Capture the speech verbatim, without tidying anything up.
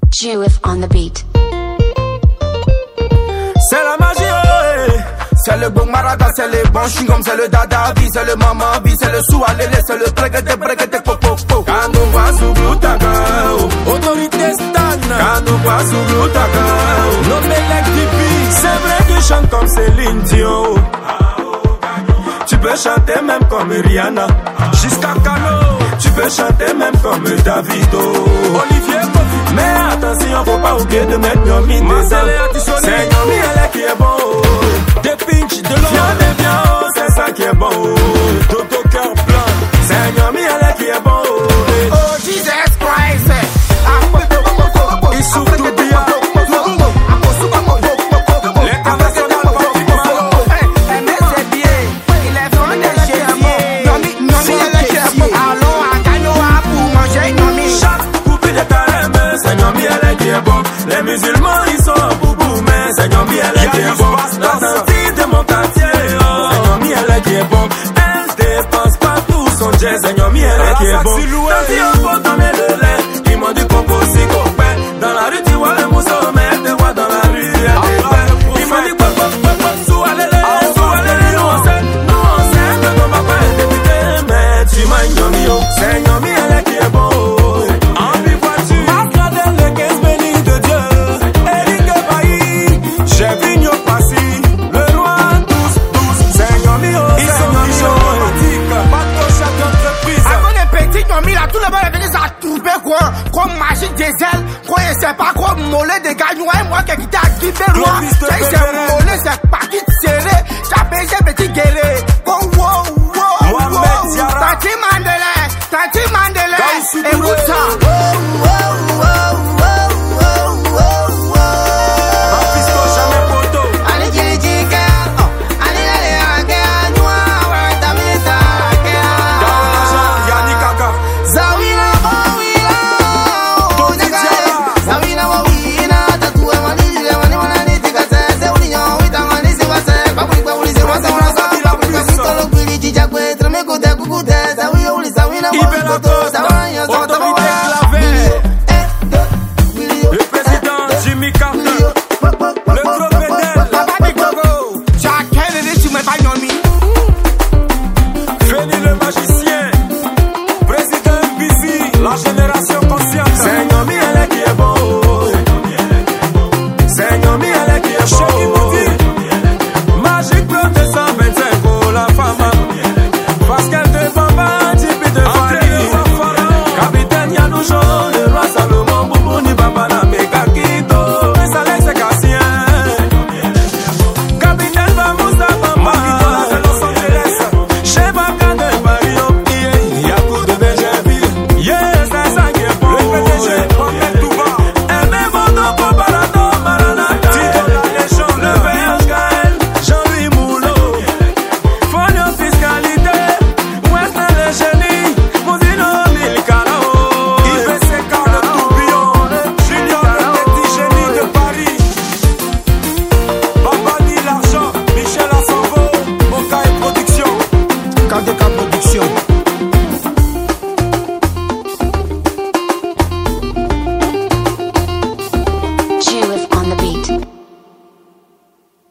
Juif on the beat. C'est la magie, oh, c'est le bon maraga, c'est le bon chingom, c'est le dada vie, c'est le maman vie, c'est le sou alélé, c'est le breguete breguete popo. Kano wasu glutaka, autorité stan. Kano wasu glutaka, no melek dipi. C'est vrai que chante comme Céline Dion. Tu peux chanter même comme Rihanna, jusqu'à Kano. Tu peux chanter même comme Davido, Olivier Kofi. Mais attention, faut pas oublier de mettre Nyomi dedans. C'est Nyomi elle qui est bon. Des pinch, de l'eau, viande et bien, oh, c'est ça qui est bon. Dodo cœur blanc, c'est Nyomi elle qui est bon. Oh Jesus Christ, il souffre tout bien. Les musulmans ils sont en boubou, mais c'est Nyomi elle qui est bon. La tante de mon quartier, oh, c'est Nyomi elle qui est bon. Elle dépense pas tout son jet, c'est Nyomi elle qui est bon. Tante au pot dans mes deux lèvres, ils m'ont dit qu'on peut aussi copain. Dans la rue tu vois le mousseau, mais elle te voit dans la rue, elle te fait. Ils m'ont dit pop pop pop pop, sous allez-les, sous allez-les, nous on sait, nous on sait que ton papa est député, mais tu m'as Nyomi, oh, c'est Nyomi elle qui est bon. Tout le monde est venu s'attrouper quoi, comme magique des ailes, quoi, et c'est pas quoi, mollet des gagnants, et moi qui quitté à Guibé, moi, c'est mollet, c'est parti serré, ça baisé petit guéré, oh, wow, wow, wow, Tati Mandela, Tati Mandela, écoute ça.